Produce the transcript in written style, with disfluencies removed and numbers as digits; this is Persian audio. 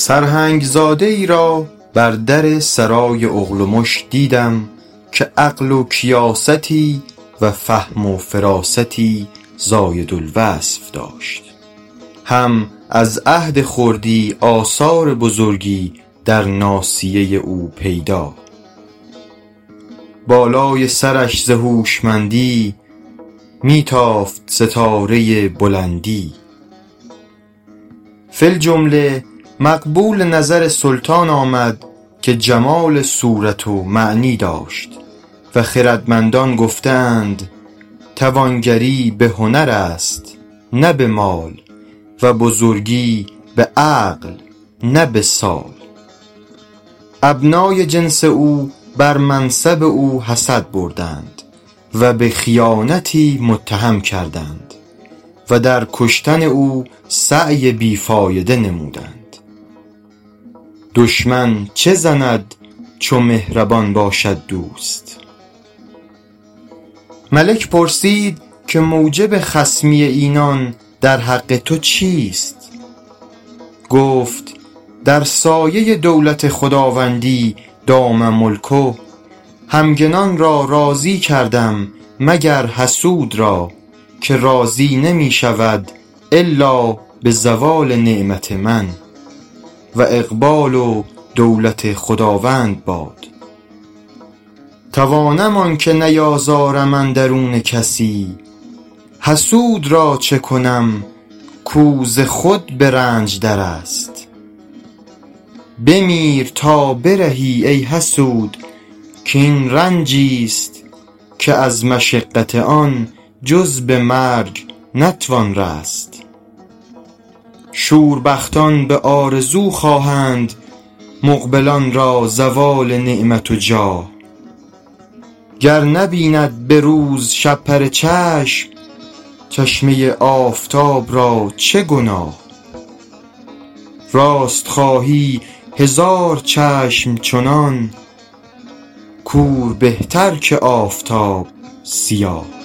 سرهنگ زاده ای را بر در سرای اغلمش دیدم که عقل و کیاستی و فهم و فراستی زاید الوصف داشت. هم از عهد خردی آثار بزرگی در ناصیه او پیدا. بالای سرش ز هوشمندی می تافت ستاره بلندی. فی الجمله مقبول نظر سلطان آمد که جمال صورت و معنی داشت و خردمندان گفتند توانگری به هنر است نه به مال و بزرگی به عقل نه به سال. ابنای جنس او بر منصب او حسد بردند و به خیانتی متهم کردند و در کشتن او سعی بیفایده نمودند. دشمن چه زند چو مهربان باشد دوست؟ ملک پرسید که موجب خصمی اینان در حق تو چیست؟ گفت در سایه دولت خداوندی دام ملکه همگنان را راضی کردم مگر حسود را که راضی نمی شود الا به زوال نعمت من و اقبال و دولت خداوند باد. توانم آن که نیازارم اندرون کسی، حسود را چه کنم کو ز خود به رنج در است. بمیر تا برهی ای حسود که این رنجیست که از مشقت آن جز به مرگ نتوان رست. شوربختان به آرزو خواهند مقبلان را زوال نعمت و جاه. گر نبیند به روز شب پر چشم چشمه آفتاب را چه گناه. راست خواهی هزار چشم چنان کور بهتر که آفتاب سیاه.